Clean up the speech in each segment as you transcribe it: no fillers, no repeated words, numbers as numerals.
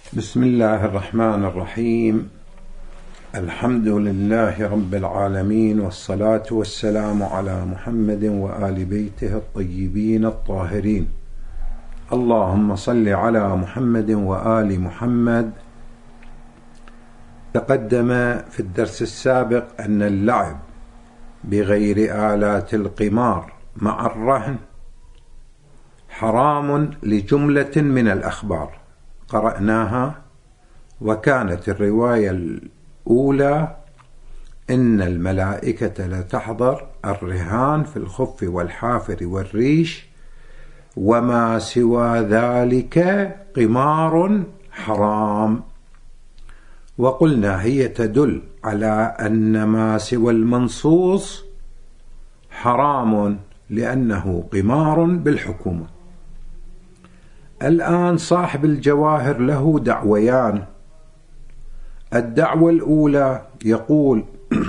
بسم الله الرحمن الرحيم. الحمد لله رب العالمين، والصلاة والسلام على محمد وآل بيته الطيبين الطاهرين. اللهم صل على محمد وآل محمد. تقدم في الدرس السابق أن اللعب بغير آلات القمار مع الرهن حرام لجملة من الأخبار قرأناها، وكانت الرواية الأولى إن الملائكة لتحضر الرهان في الخف والحافر والريش، وما سوى ذلك قمار حرام. وقلنا هي تدل على أن ما سوى المنصوص حرام لأنه قمار بالحكومة. الآن صاحب الجواهر له دعويان. الدعوة الأولى يقول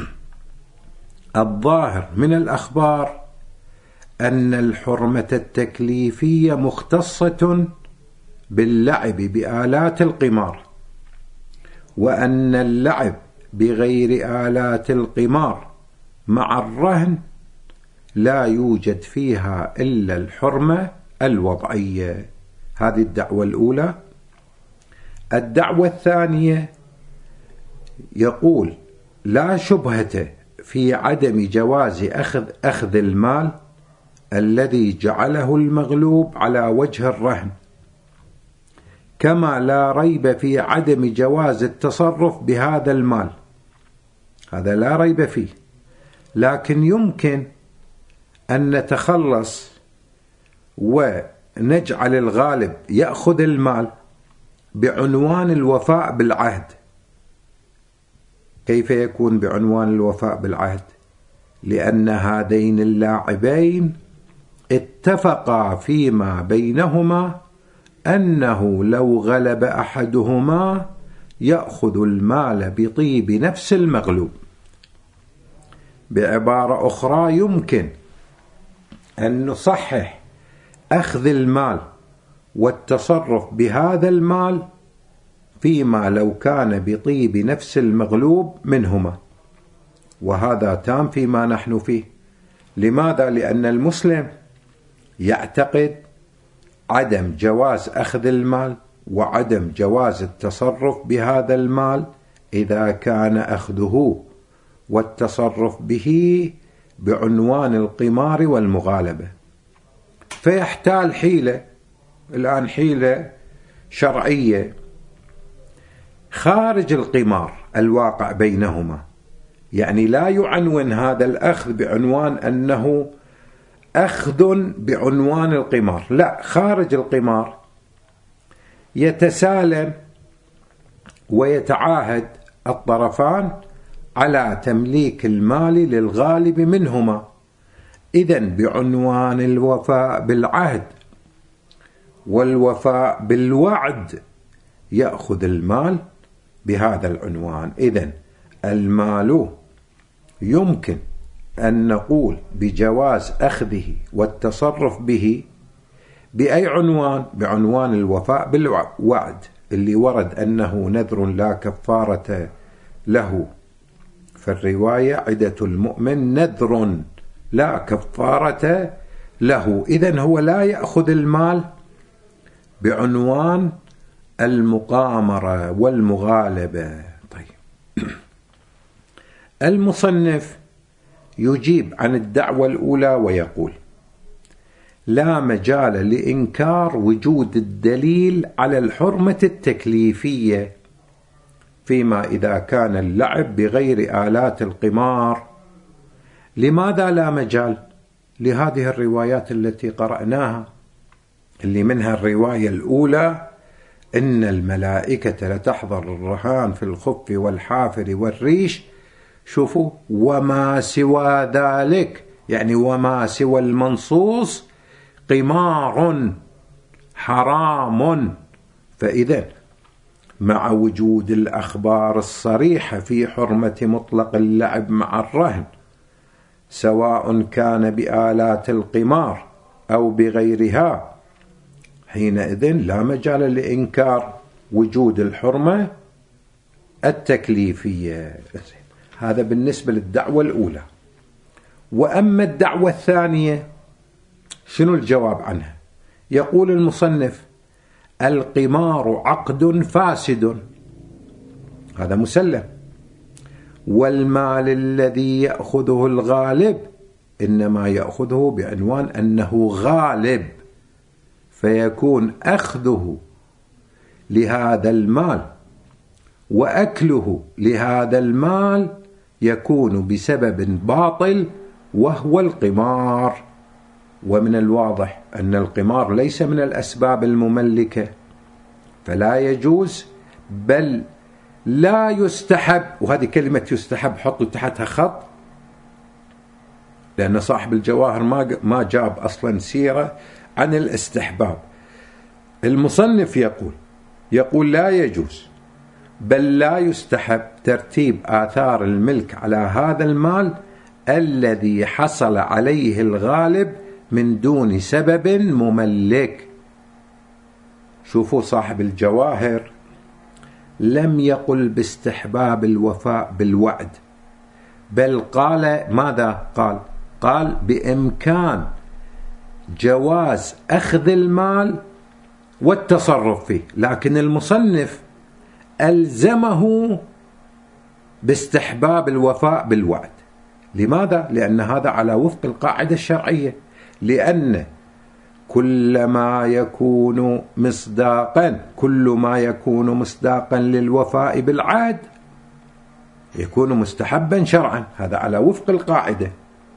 الظاهر من الأخبار أن الحرمة التكليفية مختصة باللعب بآلات القمار، وأن اللعب بغير آلات القمار مع الرهن لا يوجد فيها إلا الحرمة الوضعية. هذه الدعوة الأولى. الدعوة الثانية يقول لا شبهة في عدم جواز أخذ المال الذي جعله المغلوب على وجه الرهن، كما لا ريب في عدم جواز التصرف بهذا المال. هذا لا ريب فيه، لكن يمكن أن نتخلص ونجعل الغالب يأخذ المال بعنوان الوفاء بالعهد. كيف يكون بعنوان الوفاء بالعهد؟ لأن هذين اللاعبين اتفقا فيما بينهما أنه لو غلب أحدهما يأخذ المال بطيب نفس المغلوب. بعبارة أخرى، يمكن أن نصحح أخذ المال والتصرف بهذا المال فيما لو كان بطيب نفس المغلوب منهما، وهذا تام فيما نحن فيه. لماذا؟ لأن المسلم يعتقد عدم جواز أخذ المال وعدم جواز التصرف بهذا المال إذا كان أخذه والتصرف به بعنوان القمار والمغالبة. فيحتال حيلة، الآن حيلة شرعية خارج القمار الواقع بينهما، يعني لا يعنون هذا الأخذ بعنوان أنه أخذ بعنوان القمار، لا، خارج القمار. يتسالم ويتعاهد الطرفان على تمليك المال للغالب منهما، إذن بعنوان الوفاء بالعهد والوفاء بالوعد يأخذ المال بهذا العنوان. إذن المال يمكن أن نقول بجواز أخذه والتصرف به بأي عنوان؟ بعنوان الوفاء بالوعد اللي ورد أنه نذر لا كفارة له. فالرواية عدة المؤمن نذر لا كفارة له. إذن هو لا يأخذ المال بعنوان المقامرة والمغالبة. طيب، المصنف يجيب عن الدعوة الأولى ويقول لا مجال لإنكار وجود الدليل على الحرمة التكليفية فيما إذا كان اللعب بغير آلات القمار. لماذا لا مجال؟ لهذه الروايات التي قرأناها، اللي منها الرواية الأولى إن الملائكة لتحضر الرهان في الخف والحافر والريش. شوفوا، وما سوى ذلك، يعني وما سوى المنصوص قمار حرام. فإذا مع وجود الأخبار الصريحة في حرمة مطلق اللعب مع الرهن، سواء كان بآلات القمار أو بغيرها، حينئذ لا مجال لإنكار وجود الحرمة التكليفية. هذا بالنسبة للدعوة الأولى. وأما الدعوة الثانية شنو الجواب عنها؟ يقول المصنف: القمار عقد فاسد، هذا مسلم، والمال الذي يأخذه الغالب إنما يأخذه بعنوان أنه غالب، فيكون أخذه لهذا المال وأكله لهذا المال يكون بسبب باطل وهو القمار. ومن الواضح أن القمار ليس من الأسباب المملكة، فلا يجوز بل لا يستحب. وهذه كلمة يستحب حطوا تحتها خط، لأن صاحب الجواهر ما جاب أصلا سيرة عن الاستحباب. المصنف يقول لا يجوز بل لا يستحب ترتيب آثار الملك على هذا المال الذي حصل عليه الغالب من دون سبب مملك. شوفوا صاحب الجواهر لم يقل باستحباب الوفاء بالوعد، بل قال ماذا؟ قال بإمكان جواز أخذ المال والتصرف فيه، لكن المصنف ألزمه باستحباب الوفاء بالوعد. لماذا؟ لأن هذا على وفق القاعدة الشرعية، لأن كل ما يكون مصداقا للوفاء بالعهد يكون مستحبا شرعا، هذا على وفق القاعدة.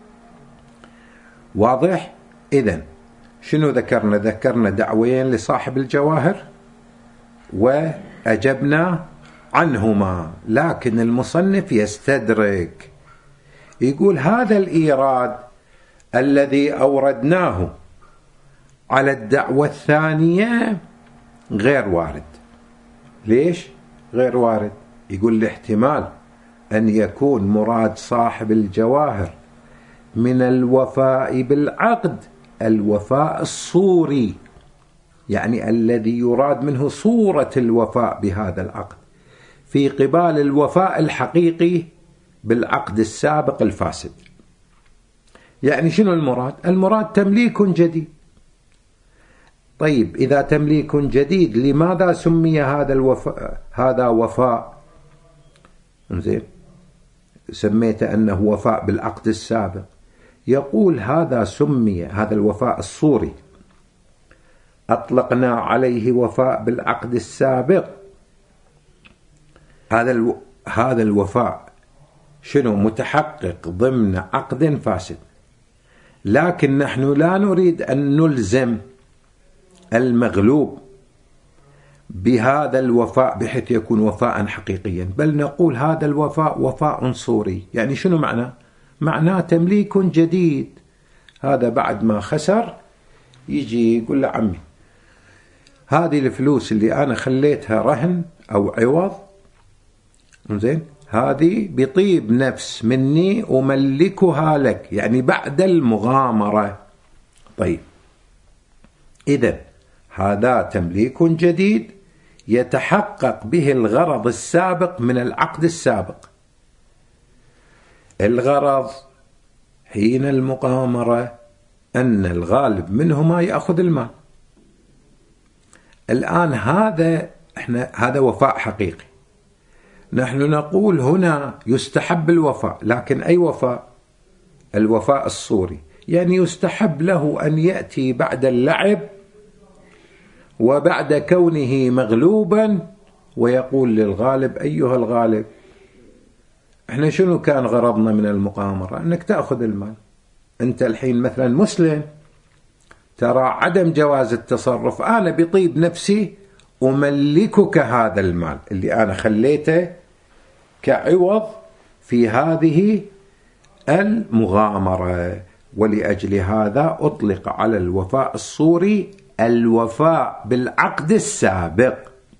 واضح؟ إذن شنو ذكرنا دعوين لصاحب الجواهر وأجبنا عنهما، لكن المصنف يستدرك، يقول هذا الإيراد الذي أوردناه على الدعوة الثانية غير وارد. ليش غير وارد؟ يقول لاحتمال أن يكون مراد صاحب الجواهر من الوفاء بالعقد الوفاء الصوري، يعني الذي يراد منه صورة الوفاء بهذا العقد، في قبال الوفاء الحقيقي بالعقد السابق الفاسد. يعني شنو المراد؟ المراد تمليك جديد. طيب إذا تمليك جديد لماذا سمي هذا وفاء؟ زين، سميت أنه وفاء بالعقد السابق. يقول هذا سمي، هذا الوفاء الصوري أطلقنا عليه وفاء بالعقد السابق. هذا الوفاء شنو؟ متحقق ضمن عقد فاسد، لكن نحن لا نريد أن نلزم المغلوب بهذا الوفاء بحيث يكون وفاء حقيقيا، بل نقول هذا الوفاء وفاء صوري. يعني شنو معناه تمليك جديد. هذا بعد ما خسر يجي يقول له عمي هذه الفلوس اللي أنا خليتها رهن أو عوض، زين، هذه بطيب نفس مني أملكها لك، يعني بعد المغامرة. طيب إذن هذا تمليك جديد يتحقق به الغرض السابق من العقد السابق. الغرض حين المغامرة أن الغالب منهما يأخذ المال. الآن هذا وفاء حقيقي. نحن نقول هنا يستحب الوفاء، لكن أي وفاء؟ الوفاء الصوري، يعني يستحب له أن يأتي بعد اللعب وبعد كونه مغلوبا ويقول للغالب أيها الغالب احنا شنو كان غرضنا من المغامرة؟ أنك تأخذ المال. أنت الحين مثلا مسلم، ترى عدم جواز التصرف، أنا بطيب نفسي أملكك هذا المال اللي أنا خليته كعوض في هذه المغامرة، ولأجل هذا أطلق على الوفاء الصوري الوفاء بالعقد السابق.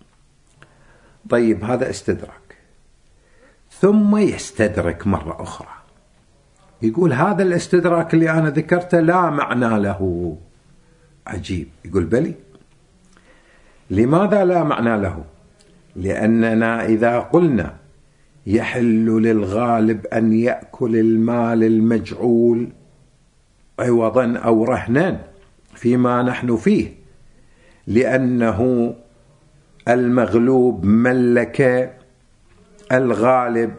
طيب هذا استدراك. ثم يستدرك مرة أخرى، يقول هذا الاستدراك اللي أنا ذكرته لا معنى له. عجيب. يقول بلي، لماذا لا معنى له؟ لأننا إذا قلنا يحل للغالب أن يأكل المال المجعول عوضا أو رهنا فيما نحن فيه، لأنه المغلوب ملك الغالب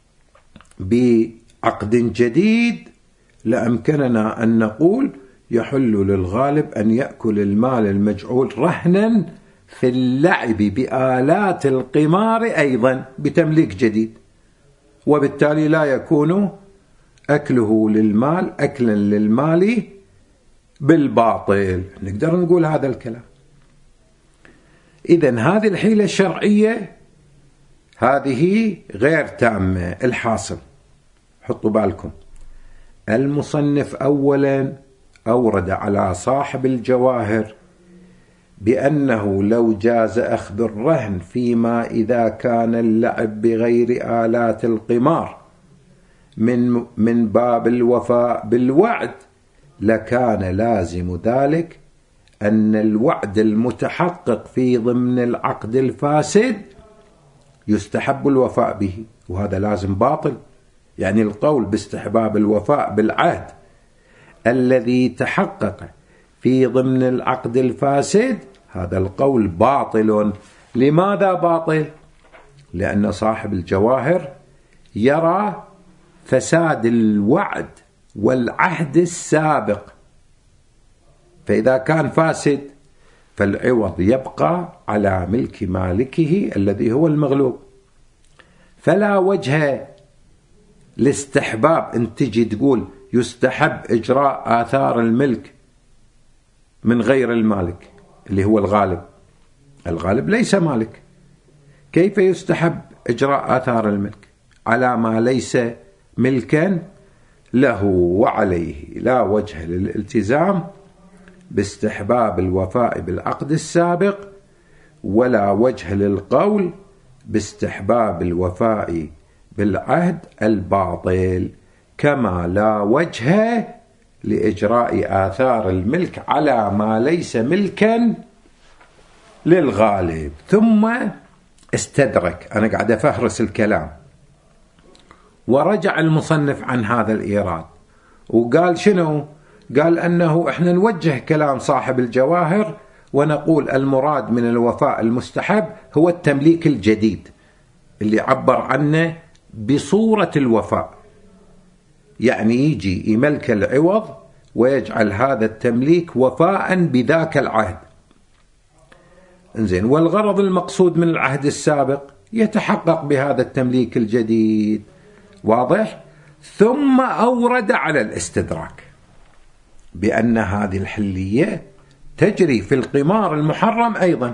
بعقد جديد، لأمكننا أن نقول يحل للغالب أن يأكل المال المجعول رهنا في اللعب بآلات القمار أيضا بتمليك جديد، وبالتالي لا يكون أكله للمال أكلا للمال بالباطل. نقدر نقول هذا الكلام. إذن هذه الحيلة الشرعية هذه غير تامة. الحاصل حطوا بالكم، المصنف أولا أورد على صاحب الجواهر بأنه لو جاز أخذ الرهن فيما إذا كان اللعب بغير آلات القمار من باب الوفاء بالوعد، لكان لازم ذلك أن الوعد المتحقق في ضمن العقد الفاسد يستحب الوفاء به، وهذا لازم باطل. يعني القول باستحباب الوفاء بالعهد الذي تحقق في ضمن العقد الفاسد هذا القول باطل. لماذا باطل؟ لأن صاحب الجواهر يرى فساد الوعد والعهد السابق، فإذا كان فاسد فالعوض يبقى على ملك مالكه الذي هو المغلوب، فلا وجه لاستحباب أن تجي تقول يستحب إجراء آثار الملك من غير المالك اللي هو الغالب. الغالب ليس مالك، كيف يستحب إجراء آثار الملك على ما ليس ملكا له؟ وعليه لا وجه للالتزام باستحباب الوفاء بالعقد السابق، ولا وجه للقول باستحباب الوفاء بالعهد الباطل، كما لا وجه لإجراء آثار الملك على ما ليس ملكا للغالب. ثم استدرك، أنا قاعد أفهرس الكلام، ورجع المصنف عن هذا الإيراد وقال شنو؟ قال أنه إحنا نوجه كلام صاحب الجواهر ونقول المراد من الوفاء المستحب هو التمليك الجديد اللي عبر عنه بصورة الوفاء، يعني يجي يملك العوض ويجعل هذا التمليك وفاء بذاك العهد. انزين، والغرض المقصود من العهد السابق يتحقق بهذا التمليك الجديد. واضح؟ ثم أورد على الاستدراك بأن هذه الحلية تجري في القمار المحرم أيضا،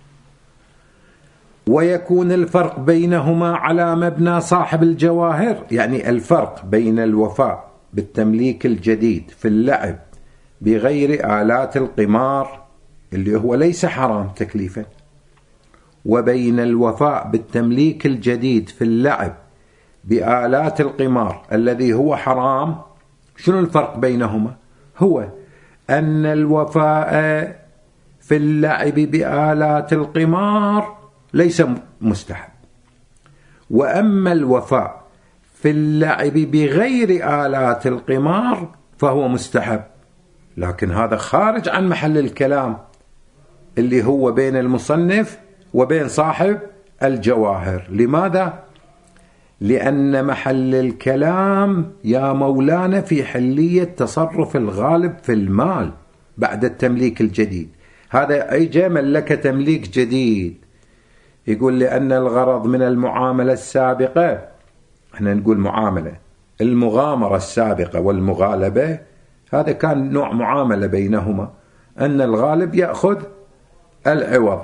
ويكون الفرق بينهما على مبنى صاحب الجواهر، يعني الفرق بين الوفاء بالتمليك الجديد في اللعب بغير آلات القمار اللي هو ليس حرام تكليفا، وبين الوفاء بالتمليك الجديد في اللعب بآلات القمار الذي هو حرام. شنو الفرق بينهما؟ هو أن الوفاء في اللعب بآلات القمار ليس مستحب، وأما الوفاء في اللعب بغير آلات القمار فهو مستحب. لكن هذا خارج عن محل الكلام اللي هو بين المصنف وبين صاحب الجواهر. لماذا؟ لأن محل الكلام يا مولانا في حلية تصرف الغالب في المال بعد التمليك الجديد. هذا أي ملك تمليك جديد، يقول لأن الغرض من المعاملة السابقة، احنا نقول معاملة المغامرة السابقة والمغالبة، هذا كان نوع معاملة بينهما، أن الغالب يأخذ العوض.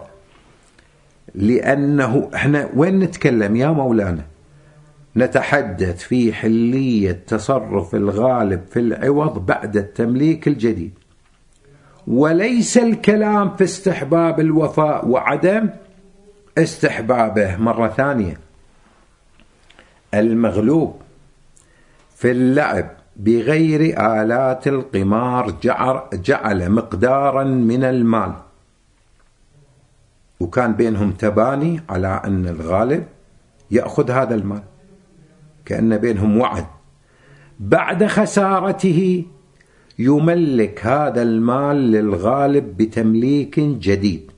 لأنه احنا وين نتكلم يا مولانا؟ نتحدث في حلية تصرف الغالب في العوض بعد التمليك الجديد، وليس الكلام في استحباب الوفاء وعدم استحبابه. مرة ثانية، المغلوب في اللعب بغير آلات القمار جعل مقدارا من المال وكان بينهم تباني على أن الغالب يأخذ هذا المال، كأن بينهم وعد. بعد خسارته يملك هذا المال للغالب بتمليك جديد.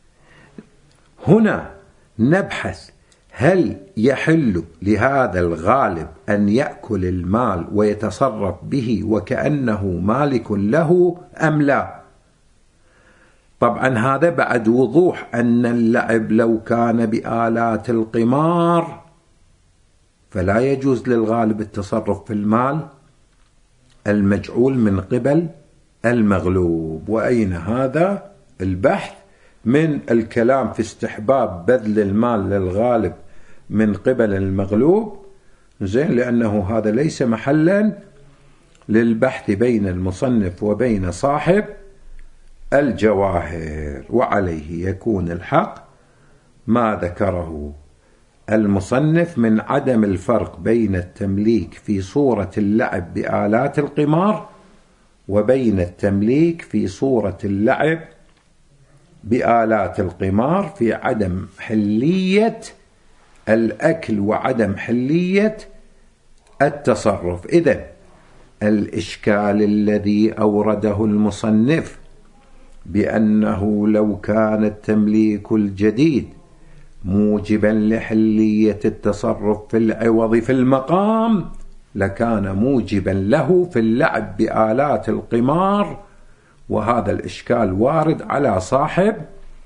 هنا نبحث هل يحل لهذا الغالب أن يأكل المال ويتصرف به وكأنه مالك له أم لا؟ طبعا هذا بعد وضوح أن اللعب لو كان بآلات القمار فلا يجوز للغالب التصرف في المال المجعول من قبل المغلوب. وأين هذا البحث من الكلام في استحباب بذل المال للغالب من قبل المغلوب؟ زين، لأنه هذا ليس محلا للبحث بين المصنف وبين صاحب الجواهر، وعليه يكون الحق ما ذكره المصنف من عدم الفرق بين التمليك في صورة اللعب بآلات القمار وبين التمليك في صورة اللعب بآلات القمار، في عدم حلية الأكل وعدم حلية التصرف. إذن الإشكال الذي أورده المصنف بأنه لو كان التمليك الجديد موجبا لحلية التصرف في العوض في المقام لكان موجبا له في اللعب بآلات القمار، وهذا الإشكال وارد على صاحب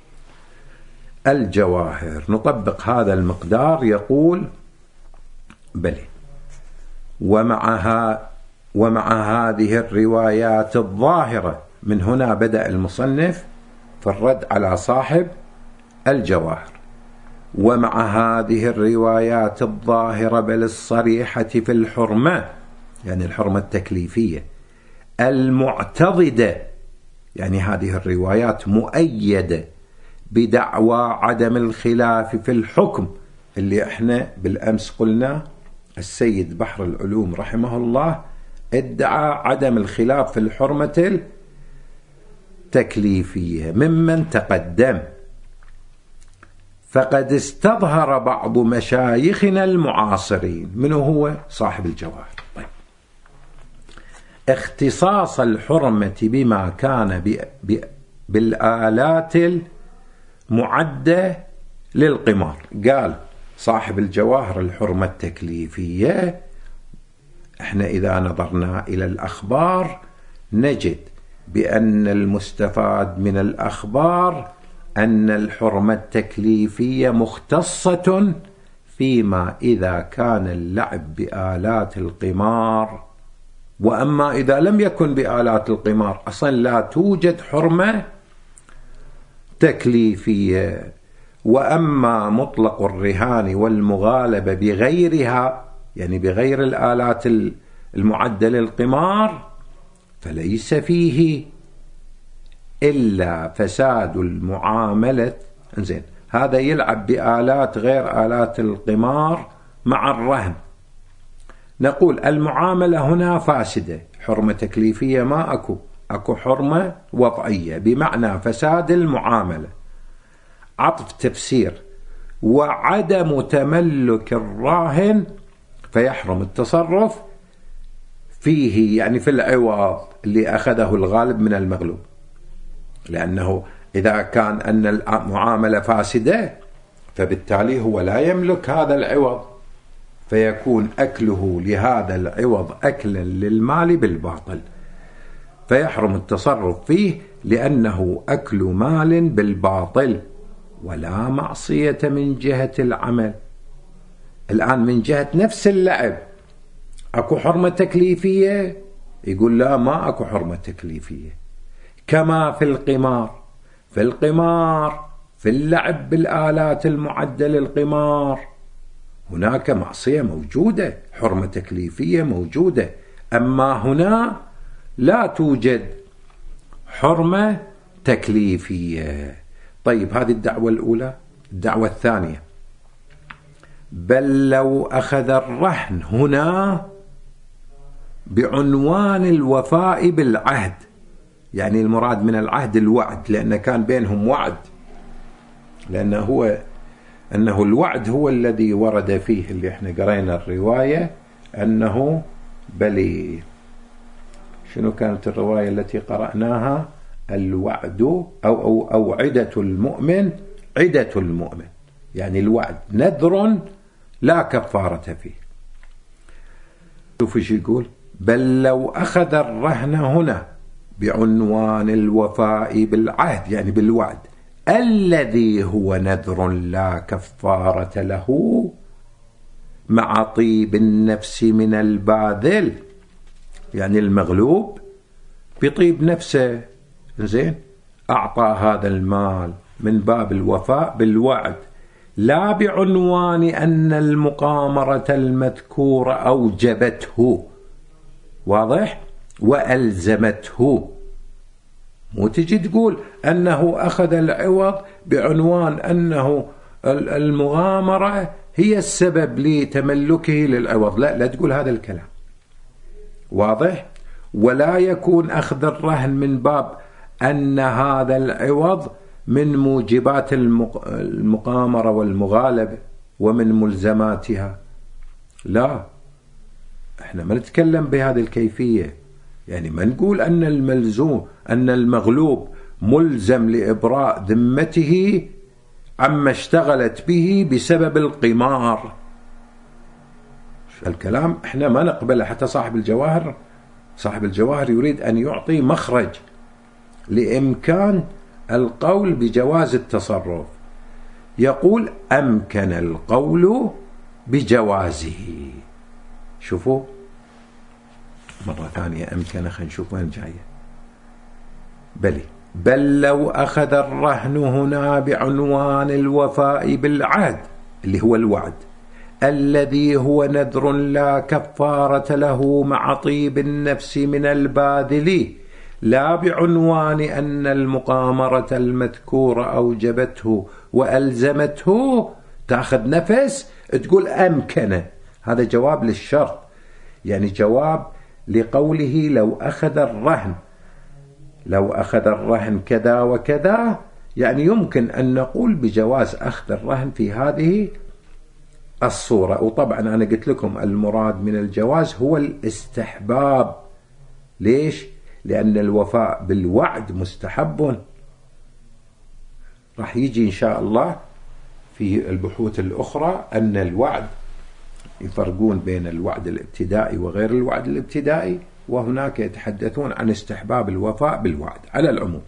الجواهر. نطبق هذا المقدار. يقول بلى ومع هذه الروايات الظاهرة، من هنا بدأ المصنف في الرد على صاحب الجواهر، ومع هذه الروايات الظاهرة بل الصريحة في الحرمة، يعني الحرمة التكليفية المعتضدة، يعني هذه الروايات مؤيدة بدعوى عدم الخلاف في الحكم، اللي احنا بالأمس قلنا السيد بحر العلوم رحمه الله ادعى عدم الخلاف في الحرمة التكليفية ممن تقدم. فقد استظهر بعض مشايخنا المعاصرين، من هو صاحب الجواهر، طيب، اختصاص الحرمة بما كان بالآلات المعدة للقمار. قال صاحب الجواهر الحرمة التكليفية، احنا إذا نظرنا إلى الأخبار نجد بأن المستفاد من الأخبار أن الحرمة التكليفية مختصة فيما إذا كان اللعب بآلات القمار، وأما إذا لم يكن بآلات القمار أصلا لا توجد حرمة تكليفية. وأما مطلق الرهان والمغالبة بغيرها، يعني بغير الآلات المعدة للقمار، فليس فيه إلا فساد المعاملة. إنزين، هذا يلعب بآلات غير آلات القمار مع الرهن، نقول المعاملة هنا فاسدة، حرمة تكليفية ما أكو حرمة وضعية بمعنى فساد المعاملة. عطف تفسير: وعدم تملك الراهن فيحرم التصرف فيه، يعني في العوض اللي أخذه الغالب من المغلوب، لأنه إذا كان أن المعاملة فاسدة فبالتالي هو لا يملك هذا العوض، فيكون أكله لهذا العوض أكلا للمال بالباطل، فيحرم التصرف فيه لأنه أكل مال بالباطل ولا معصية من جهة العمل. الآن من جهة نفس اللعب أكو حرمة تكليفية؟ يقول لا، ما أكو حرمة تكليفية. كما في القمار، في القمار في اللعب بالآلات المعدة للقمار هناك معصية موجودة، حرمة تكليفية موجودة، أما هنا لا توجد حرمة تكليفية. طيب، هذه الدعوة الأولى. الدعوة الثانية: بل لو أخذ الرهن هنا بعنوان الوفاء بالعهد، يعني المراد من العهد الوعد، لأن كان بينهم وعد، لأنه أنه الوعد هو الذي ورد فيه، اللي احنا قرينا الرواية أنه بلي. شنو كانت الرواية التي قرأناها؟ الوعد أو عدة المؤمن، عدة المؤمن يعني الوعد نذر لا كفارة فيه. شوف ايش يقول: بل لو أخذ الرهن هنا بعنوان الوفاء بالعهد، يعني بالوعد الذي هو نذر لا كفارة له، مع طيب النفس من الباذل، يعني المغلوب بطيب نفسه، زين، أعطى هذا المال من باب الوفاء بالوعد، لا بعنوان أن المقامرة المذكورة أوجبته، واضح، وألزمته. مو تجي تقول أنه أخذ العوض بعنوان أنه المغامرة هي السبب لتملكه للعوض، لا تقول هذا الكلام، واضح. ولا يكون أخذ الرهن من باب أن هذا العوض من موجبات المقامرة والمغالبة ومن ملزماتها، لا، احنا ما نتكلم بهذه الكيفية. يعني ما نقول أن المغلوب ملزم لإبراء ذمته عما اشتغلت به بسبب القمار. الكلام احنا ما نقبله. حتى صاحب الجواهر يريد أن يعطي مخرج لإمكان القول بجواز التصرف. يقول: أمكن القول بجوازه. شوفوا مرة ثانية، أمكن، خلينا نشوف وين جاية. بل لو أخذ الرهن هنا بعنوان الوفاء بالعهد، اللي هو الوعد الذي هو نذر لا كفارة له، مع طيب النفس من الباذل، لا بعنوان أن المقامرة المذكورة أوجبته وألزمته، تأخذ نفس تقول أمكن. هذا جواب للشرط، يعني جواب لقوله لو أخذ الرهن كذا وكذا، يعني يمكن أن نقول بجواز أخذ الرهن في هذه الصورة. وطبعا أنا قلت لكم المراد من الجواز هو الاستحباب. ليش؟ لأن الوفاء بالوعد مستحب. راح يجي إن شاء الله في البحوث الأخرى أن الوعد يفرقون بين الوعد الابتدائي وغير الوعد الابتدائي، وهناك يتحدثون عن استحباب الوفاء بالوعد. على العموم،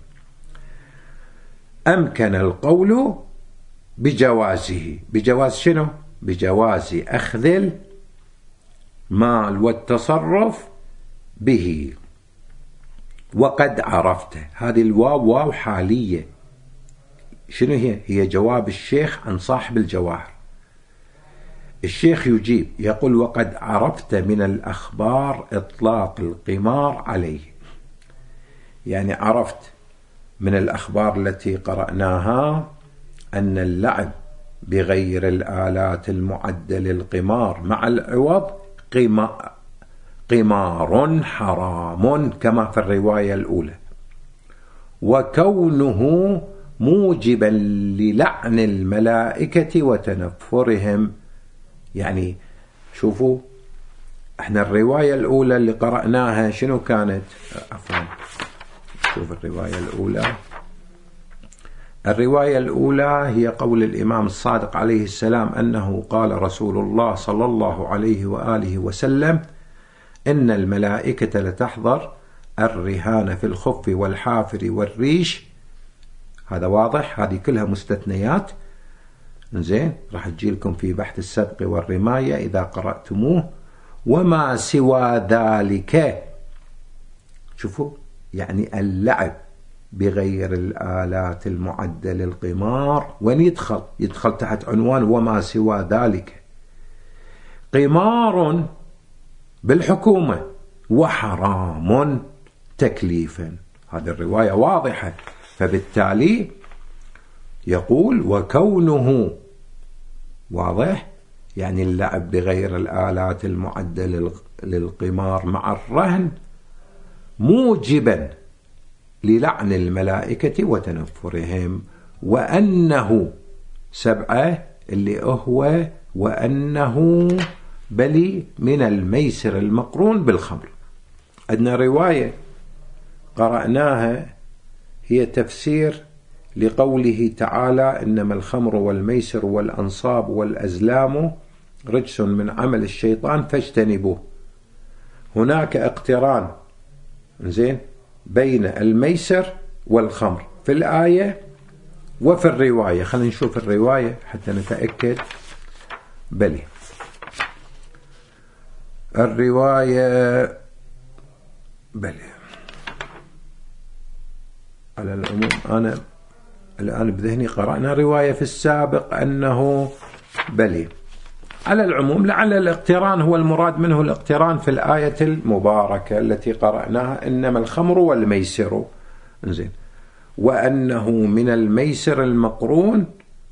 أمكن القول بجوازه. بجواز شنو؟ بجواز أخذ المال والتصرف به. وقد عرفت، هذه الواو واو حالية. شنو هي جواب الشيخ عن صاحب الجواهر. الشيخ يجيب يقول: وقد عرفت من الأخبار إطلاق القمار عليه. يعني عرفت من الأخبار التي قرأناها أن اللعب بغير الآلات المعدة للقمار مع العوض قمار حرام كما في الرواية الأولى، وكونه موجبا للعن الملائكة وتنفرهم. يعني شوفوا، احنا الرواية الأولى اللي قرأناها شنو كانت؟ عفوا، شوف الرواية الأولى هي قول الإمام الصادق عليه السلام أنه قال رسول الله صلى الله عليه وآله وسلم: إن الملائكة لتحضر الرهان في الخف والحافر والريش. هذا واضح، هذه كلها مستثنيات. زين، راح تجي لكم في بحث السبق والرماية إذا قرأتموه. وما سوى ذلك، شوفوا، يعني اللعب بغير الآلات المعدة للقمار، وين يدخل تحت عنوان وما سوى ذلك، قمار بالحكومة وحرام تكليفا. هذه الرواية واضحة. فبالتالي يقول: وكونه، واضح، يعني اللعب بغير الآلات المعدة للقمار مع الرهن موجبا للعن الملائكة وتنفرهم، وأنه 7 اللي هو وأنه بلي من الميسر المقرون بالخمر. عندنا رواية قرأناها هي تفسير لقوله تعالى إنما الخمر والميسر والأنصاب والأزلام رجس من عمل الشيطان فاجتنبوه. هناك اقتران زين بين الميسر والخمر في الآية وفي الرواية. خلينا نشوف الرواية حتى نتأكد. بلي الرواية بلي على العموم أنا الآن بذهني قرأنا رواية في السابق أنه بلي. على العموم لعل الاقتران هو المراد منه الاقتران في الآية المباركة التي قرأناها إنما الخمر والميسر زين وأنه من الميسر المقرون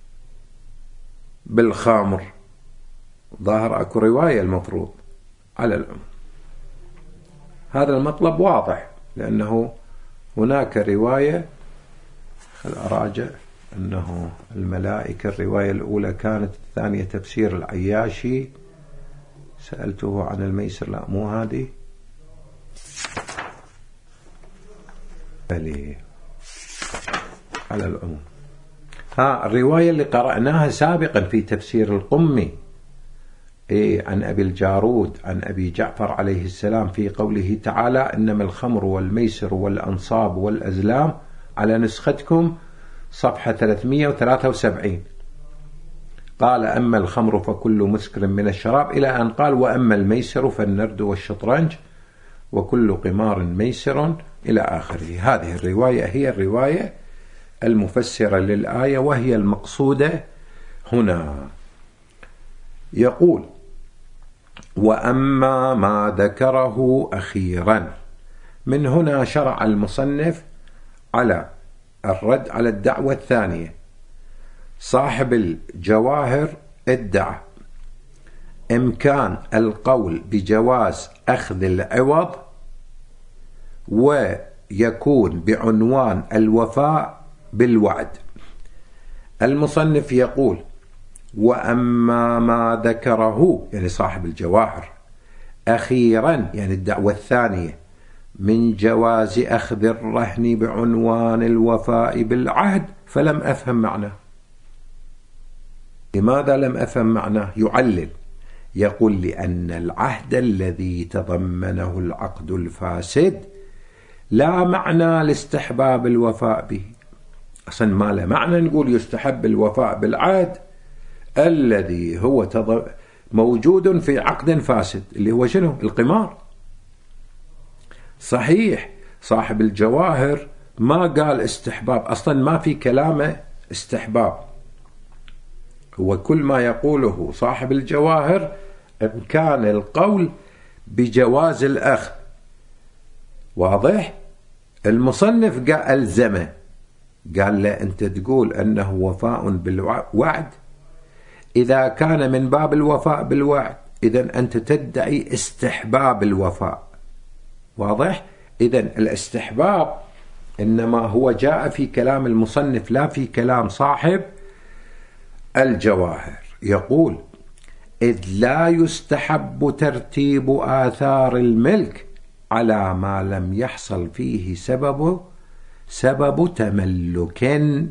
بالخمر. ظاهر أكو رواية المفروض. على العموم هذا المطلب واضح لأنه هناك رواية. خل أراجع أنه الملائكة الرواية الأولى كانت، الثانية تفسير العياشي. سألته عن الميسر، لا مو هذه. بلي على العموم الرواية اللي قرأناها سابقا في تفسير القمي عن أبي الجارود عن أبي جعفر عليه السلام في قوله تعالى إنما الخمر والميسر والأنصاب والأزلام، على نسختكم صفحة 373. قال أما الخمر فكل مسكر من الشراب إلى أن قال وأما الميسر فالنرد والشطرنج وكل قمار ميسر إلى آخره. هذه الرواية هي الرواية المفسرة للآية وهي المقصودة هنا. يقول وأما ما ذكره أخيرا. من هنا شرع المصنف على الرد على الدعوة الثانية. صاحب الجواهر ادعى إمكان القول بجواز أخذ العوض ويكون بعنوان الوفاء بالوعد. المصنف يقول وأما ما ذكره يعني صاحب الجواهر أخيرا يعني الدعوة الثانية من جواز أخذ الرهن بعنوان الوفاء بالعهد فلم أفهم معناه. لماذا لم أفهم معناه؟ يعلل يقول لأن العهد الذي تضمنه العقد الفاسد لا معنى لاستحباب الوفاء به. أصلا ما له معنى نقول يستحب الوفاء بالعهد الذي هو موجود في عقد فاسد اللي هو شنو؟ القمار. صحيح صاحب الجواهر ما قال استحباب، أصلا ما في كلامه استحباب، هو كل ما يقوله صاحب الجواهر إمكان القول بجواز الأخذ. واضح؟ المصنف قال ألزمه، قال له أنت تقول أنه وفاء بالوعد، إذا كان من باب الوفاء بالوعد إذن أنت تدعي استحباب الوفاء. واضح؟ إذن الاستحباب إنما هو جاء في كلام المصنف لا في كلام صاحب الجواهر. يقول إذ لا يستحب ترتيب آثار الملك على ما لم يحصل فيه سبب تملك.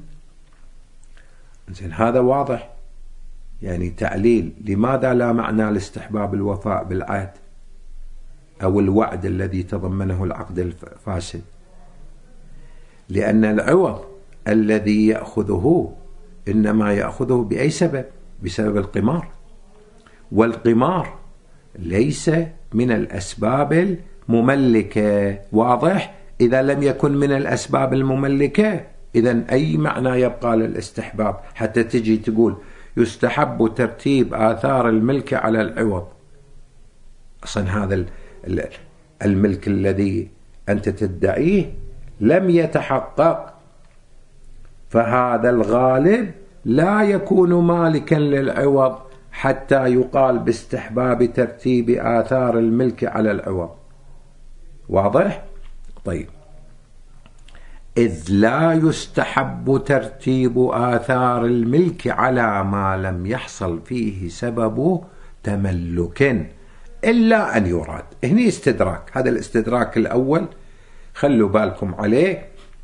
زين هذا واضح، يعني تعليل لماذا لا معنى لاستحباب الوفاء بالعهد أو الوعد الذي تضمنه العقد الفاسد. لأن العوض الذي يأخذه إنما يأخذه بأي سبب؟ بسبب القمار، والقمار ليس من الأسباب المملكة. واضح؟ إذا لم يكن من الأسباب المملكة إذن أي معنى يبقى للاستحباب حتى تجي تقول يستحب ترتيب آثار الملك على العوض؟ أصلا هذا الملك الذي أنت تدعيه لم يتحقق، فهذا الغالب لا يكون مالكا للعوض حتى يقال باستحباب ترتيب آثار الملك على العوض. واضح؟ طيب إذ لا يستحب ترتيب آثار الملك على ما لم يحصل فيه سبب تملك إلا أن يراد. هنا استدراك، هذا الاستدراك الأول خلوا بالكم عليه.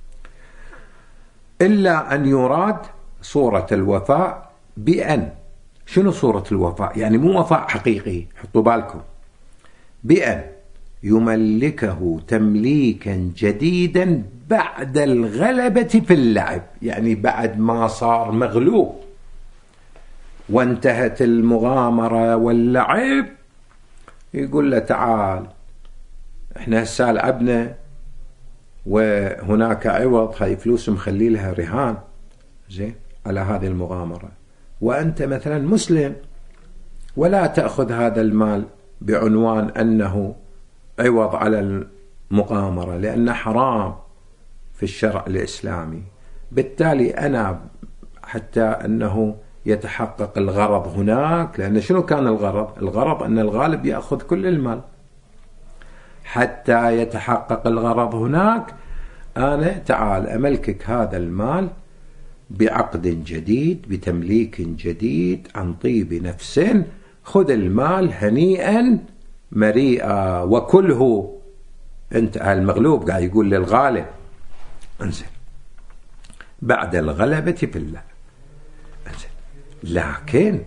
إلا أن يراد صورة الوفاء بأن، شنو صورة الوفاء؟ يعني مو وفاء حقيقي، حطوا بالكم، بأن يملكه تمليكا جديدا بعد الغلبة في اللعب، يعني بعد ما صار مغلوب وانتهت المغامرة واللعب، يقول له تعال احنا هسه لعبنا وهناك عوض، هاي فلوس مخلي لها رهان زين على هذه المغامرة، وأنت مثلا مسلم ولا تأخذ هذا المال بعنوان أنه عوض على المغامرة، لأنه حرام في الشرع الإسلامي. بالتالي أنا حتى أنه يتحقق الغرض هناك، لأن شنو كان الغرض؟ الغرض أن الغالب يأخذ كل المال. حتى يتحقق الغرض هناك أنا تعال أملكك هذا المال بعقد جديد بتمليك جديد عن طيب نفس، خذ المال هنيئا مريئا وكله. أنت المغلوب قاعد يقول للغالب انزل بعد الغلبة في الله انزل. لكن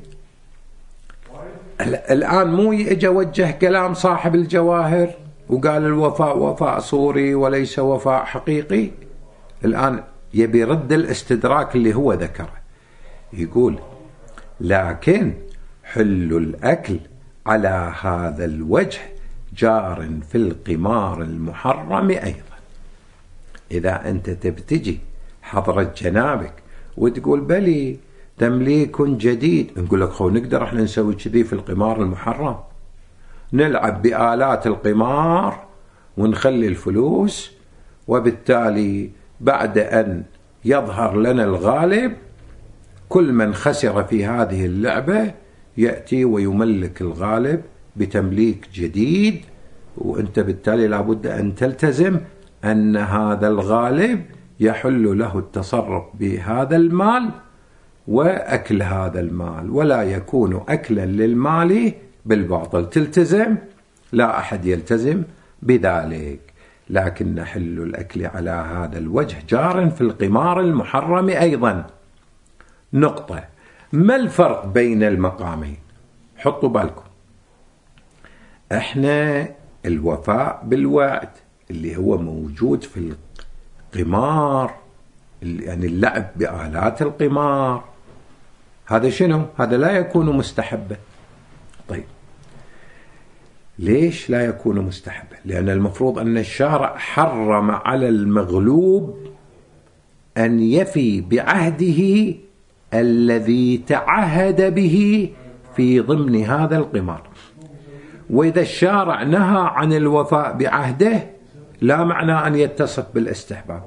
الآن مو يجي وجه كلام صاحب الجواهر وقال الوفاء وفاء صوري وليس وفاء حقيقي. الآن يبي رد الاستدراك اللي هو ذكره، يقول لكن حل الأكل على هذا الوجه جار في القمار المحرم أيضا. إذا أنت تبتجي حضرة جنابك وتقول بلي تمليك جديد، نقول لك خو نقدر احنا نسوي كذي في القمار المحرم، نلعب بآلات القمار ونخلي الفلوس، وبالتالي بعد أن يظهر لنا الغالب كل من خسر في هذه اللعبة يأتي ويملك الغالب بتمليك جديد، وأنت بالتالي لابد أن تلتزم أن هذا الغالب يحل له التصرف بهذا المال وأكل هذا المال، ولا يكون أكلا للمال بالباطل. تلتزم؟ لا أحد يلتزم بذلك. لكن حل الأكل على هذا الوجه جار في القمار المحرم أيضا. نقطة. ما الفرق بين المقامين؟ حطوا بالكم، احنا الوفاء بالوعد اللي هو موجود في القمار، يعني اللعب بآلات القمار، هذا شنو؟ هذا لا يكون مستحبا. طيب ليش لا يكون مستحبا؟ لأن المفروض أن الشارع حرم على المغلوب أن يفي بعهده الذي تعهد به في ضمن هذا القمار. وإذا الشارع نهى عن الوفاء بعهده لا معنى أن يتصف بالاستحباب.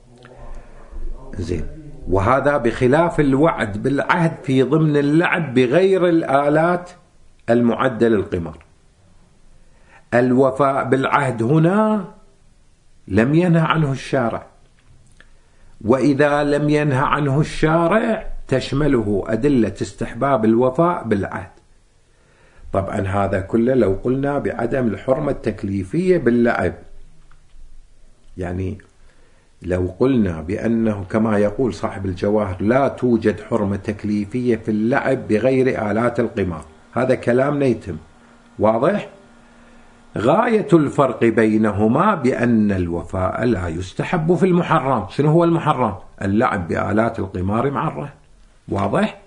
زين، وهذا بخلاف الوعد بالعهد في ضمن اللعب بغير الآلات المعدة للقمار. الوفاء بالعهد هنا لم ينهى عنه الشارع، وإذا لم ينهى عنه الشارع تشمله أدلة استحباب الوفاء بالعهد. طبعا هذا كله لو قلنا بعدم الحرمة التكليفية باللعب، يعني لو قلنا بأنه كما يقول صاحب الجواهر لا توجد حرمة تكليفية في اللعب بغير آلات القمار، هذا كلام يتم واضح. غاية الفرق بينهما بأن الوفاء لا يستحب في المحرم. شنو هو المحرم؟ اللعب بآلات القمار مع الرهن، واضح.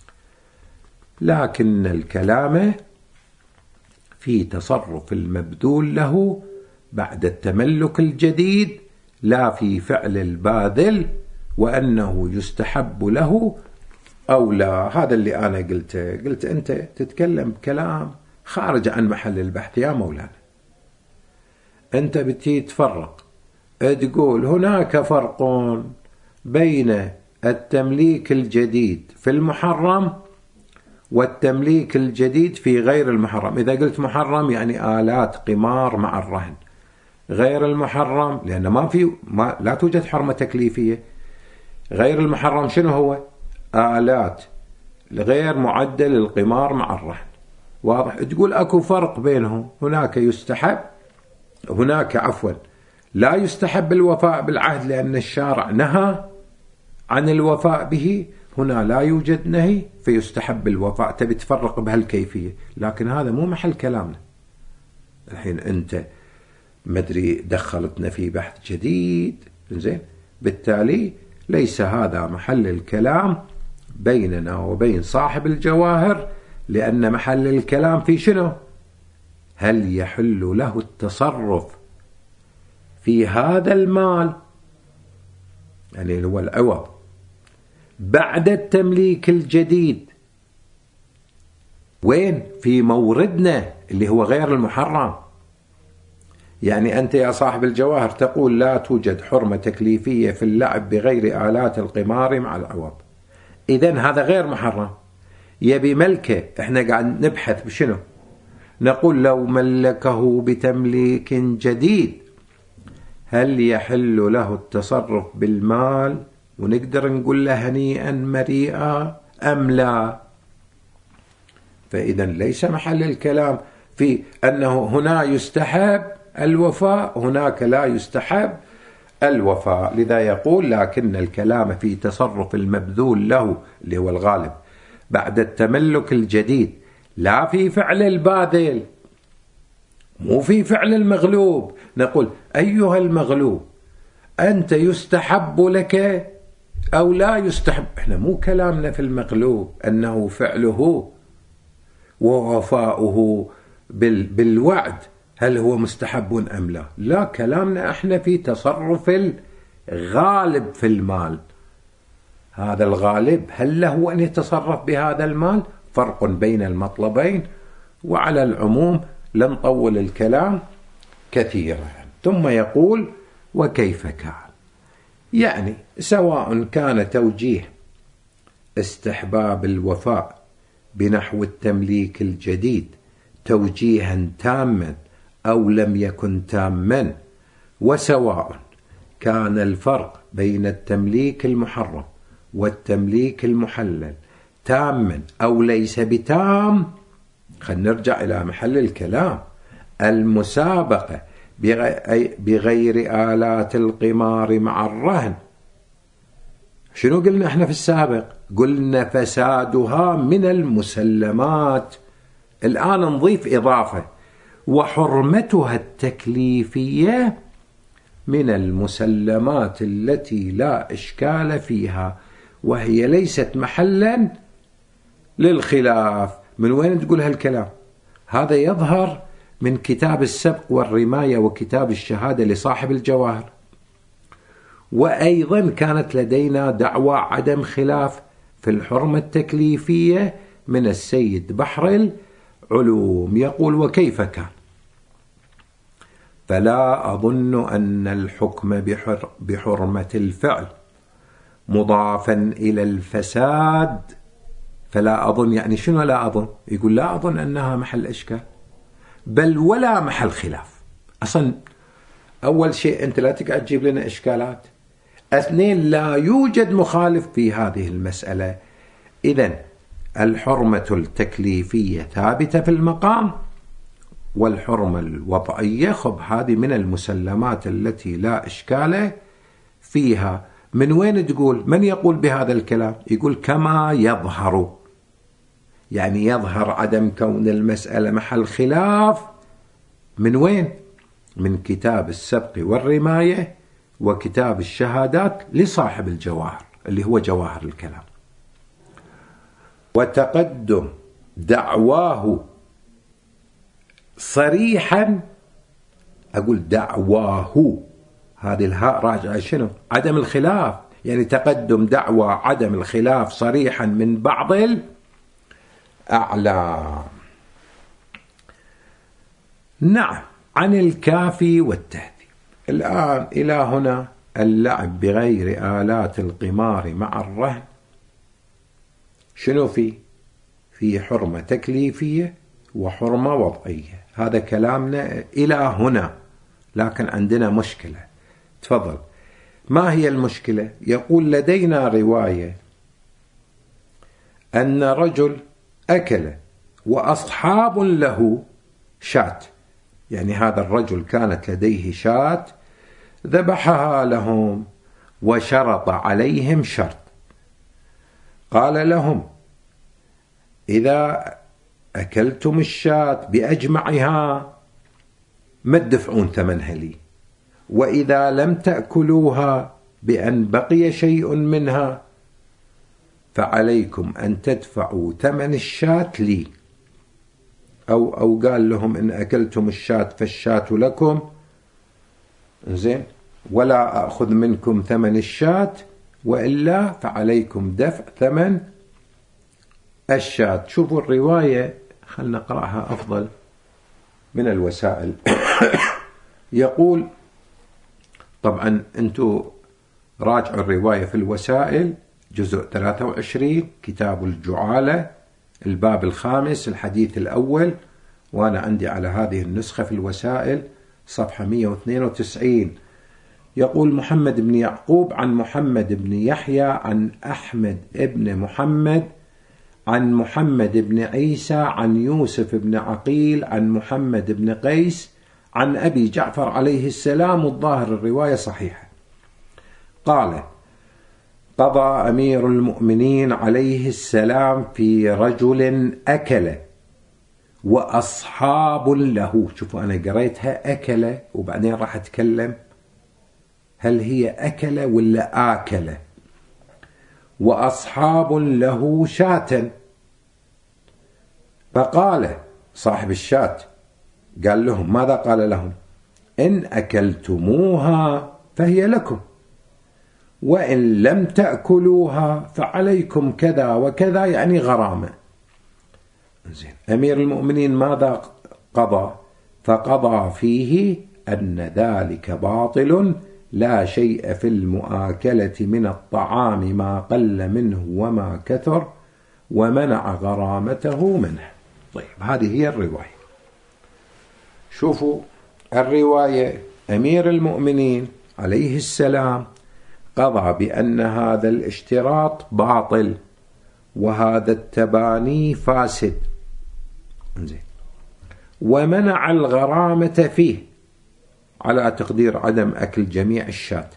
لكن الكلام في تصرف المبذول له بعد التملك الجديد، لا في فعل الباذل وأنه يستحب له أو لا. هذا اللي أنا قلت أنت تتكلم كلام خارج عن محل البحث يا مولانا. أنت بتي تفرق، تقول هناك فرق بين التمليك الجديد في المحرم والتمليك الجديد في غير المحرم. إذا قلت محرم يعني آلات قمار مع الرهن، غير المحرم، لأن لا توجد حرمة تكليفية. غير المحرم شنو هو؟ آلات غير معدة للقمار مع الرهن. واضح؟ تقول أكو فرق بينهم، هناك لا يستحب الوفاء بالعهد لأن الشارع نهى عن الوفاء به، هنا لا يوجد نهي فيستحب الوفاء. تبي تفرق بهالكيفية، لكن هذا مو محل كلامنا. الحين أنت مدري دخلتنا في بحث جديد، زين، بالتالي ليس هذا محل الكلام بيننا وبين صاحب الجواهر، لأن محل الكلام في شنو؟ هل يحل له التصرف في هذا المال، يعني هو العوض، بعد التمليك الجديد؟ وين؟ في موردنا اللي هو غير المحرم. يعني أنت يا صاحب الجواهر تقول لا توجد حرمة تكليفية في اللعب بغير آلات القمار مع العوض، إذن هذا غير محرم، يبي ملكه. احنا قاعد نبحث بشنو؟ نقول لو ملكه بتمليك جديد هل يحل له التصرف بالمال، ونقدر نقول له هنيئا مريئا أم لا؟ فإذا ليس محل الكلام في أنه هنا يستحب الوفاء، هناك لا يستحب الوفاء. لذا يقول لكن الكلام في تصرف المبذول له اللي هو الغالب بعد التملك الجديد، لا في فعل الباذل، مو في فعل المغلوب. نقول أيها المغلوب أنت يستحب لك أو لا يستحب؟ احنا مو كلامنا في المغلوب أنه فعله ووفاؤه بالوعد هل هو مستحب أم لا. لا، كلامنا احنا في تصرف الغالب في المال. هذا الغالب هل له أن يتصرف بهذا المال؟ فرق بين المطلبين. وعلى العموم لن طول الكلام كثيرا. ثم يقول وكيف كان، يعني سواء كان توجيه استحباب الوفاء بنحو التمليك الجديد توجيها تاما أو لم يكن تاما، وسواء كان الفرق بين التمليك المحرم والتمليك المحلل تاما أو ليس بتام. خلينا نرجع إلى محل الكلام. المسابقة بغير آلات القمار مع الرهن، شنو قلنا احنا في السابق؟ قلنا فسادها من المسلمات. الآن نضيف إضافة، وحرمتها التكليفية من المسلمات التي لا إشكال فيها، وهي ليست محلا للخلاف. من وين تقول هالكلام؟ هذا يظهر من كتاب السبق والرماية وكتاب الشهادة لصاحب الجواهر. وأيضا كانت لدينا دعوى عدم خلاف في الحرمة التكليفية من السيد بحر العلوم. يقول وكيف كان، فلا أظن أن الحكم بحرمة الفعل مضافا إلى الفساد. فلا أظن يعني شنو لا أظن؟ يقول لا أظن أنها محل إشكال بل ولا محل خلاف. أصلا أول شيء أنت لا تقعد تجيب لنا إشكالات. اثنين، لا يوجد مخالف في هذه المسألة. إذن الحرمة التكليفية ثابتة في المقام، والحرمة الوضعية خب هذه من المسلمات التي لا إشكال فيها. من وين تقول؟ من يقول بهذا الكلام؟ يقول كما يظهر، يعني يظهر عدم كون المسألة محل خلاف. من وين؟ من كتاب السبق والرماية وكتاب الشهادات لصاحب الجواهر اللي هو جواهر الكلام. وتقدم دعواه صريحا، أقول دعواه، هذه الهاء راجعة شنو؟ عدم الخلاف، يعني تقدم دعوى عدم الخلاف صريحا من بعض الأعلام. نعم، عن الكافي والتهذيب. الآن إلى هنا اللعب بغير آلات القمار مع الرهن شنو فيه؟ في حرمة تكليفية وحرمة وضعية. هذا كلامنا إلى هنا. لكن عندنا مشكلة. تفضل. ما هي المشكلة؟ يقول لدينا رواية أن رجل أكل وأصحاب له شاة، يعني هذا الرجل كانت لديه شاة ذبحها لهم وشرط عليهم شرط، قال لهم إذا أكلتم الشاة بأجمعها ما تدفعون ثمنها لي، وإذا لم تأكلوها بأن بقي شيء منها فعليكم أن تدفعوا ثمن الشاة لي. أو قال لهم إن أكلتم الشاة فالشاة لكم، زين، ولا أخذ منكم ثمن الشاة، وإلا فعليكم دفع ثمن الشاة. شوفوا الرواية، خلنا نقرأها أفضل من الوسائل. يقول، طبعا أنتوا راجعوا الرواية في الوسائل جزء 23 كتاب الجعالة الباب 5 الحديث الأول، وأنا عندي على هذه النسخة في الوسائل صفحة 192. يقول محمد بن يعقوب عن محمد بن يحيى عن أحمد بن محمد عن محمد بن عيسى عن يوسف بن عقيل عن محمد بن قيس عن أبي جعفر عليه السلام، الظاهر الرواية صحيحة. قال: قضى أمير المؤمنين عليه السلام في رجل أكل وأصحاب له. شوفوا أنا قريتها أكل وبعدين راح أتكلم هل هي أكل ولا آكل. وأصحاب له شاة، فقال صاحب الشاة قال لهم، ماذا قال لهم؟ إن أكلتموها فهي لكم، وإن لم تأكلوها فعليكم كذا وكذا، يعني غرامة. زين. أمير المؤمنين ماذا قضى؟ فقضى فيه أن ذلك باطل، لا شيء في المؤاكلة من الطعام ما قل منه وما كثر، ومنع غرامته منه. طيب، هذه هي الرواية. شوفوا الرواية، أمير المؤمنين عليه السلام قضى بأن هذا الاشتراط باطل وهذا التباني فاسد، ومنع الغرامة فيه على تقدير عدم أكل جميع الشاة.